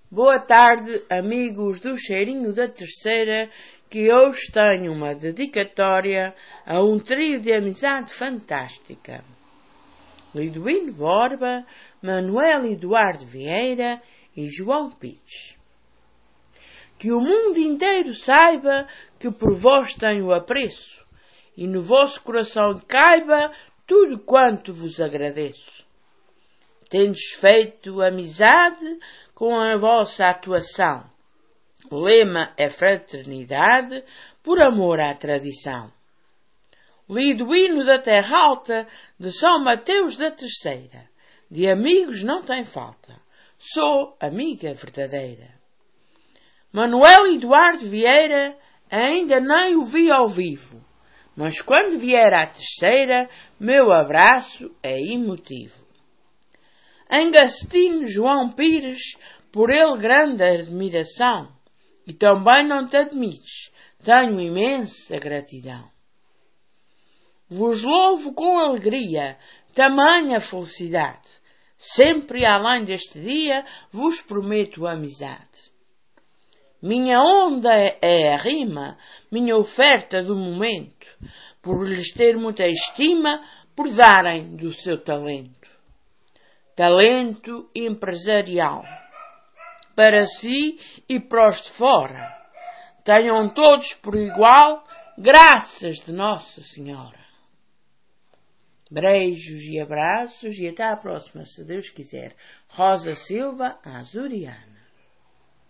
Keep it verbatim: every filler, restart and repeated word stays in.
Boa tarde, amigos do Cheirinho da Terceira, que hoje tenho uma dedicatória a um trio de amizade fantástica. Liduíno Borba, Manuel Eduardo Vieira e João Pires. Que o mundo inteiro saiba que por vós tenho apreço, e no vosso coração caiba tudo quanto vos agradeço. Tendes feito amizade com a vossa atuação. O lema é fraternidade por amor à tradição. Lido hino da terra alta de São Mateus da Terceira. De amigos não tem falta. Sou amiga verdadeira. Manuel Eduardo Vieira ainda nem o vi ao vivo. Mas quando vier à Terceira, meu abraço é emotivo. Em Gastino João Pires, por ele grande admiração, e também não te admites, tenho imensa gratidão. Vos louvo com alegria, tamanha felicidade, sempre além deste dia vos prometo amizade. Minha onda é a rima, minha oferta do momento, por lhes ter muita estima, por darem do seu talento. Talento empresarial, para si e para os de fora. Tenham todos por igual, graças de Nossa Senhora. Beijos e abraços e até à próxima, se Deus quiser. Rosa Silva, Azuriana.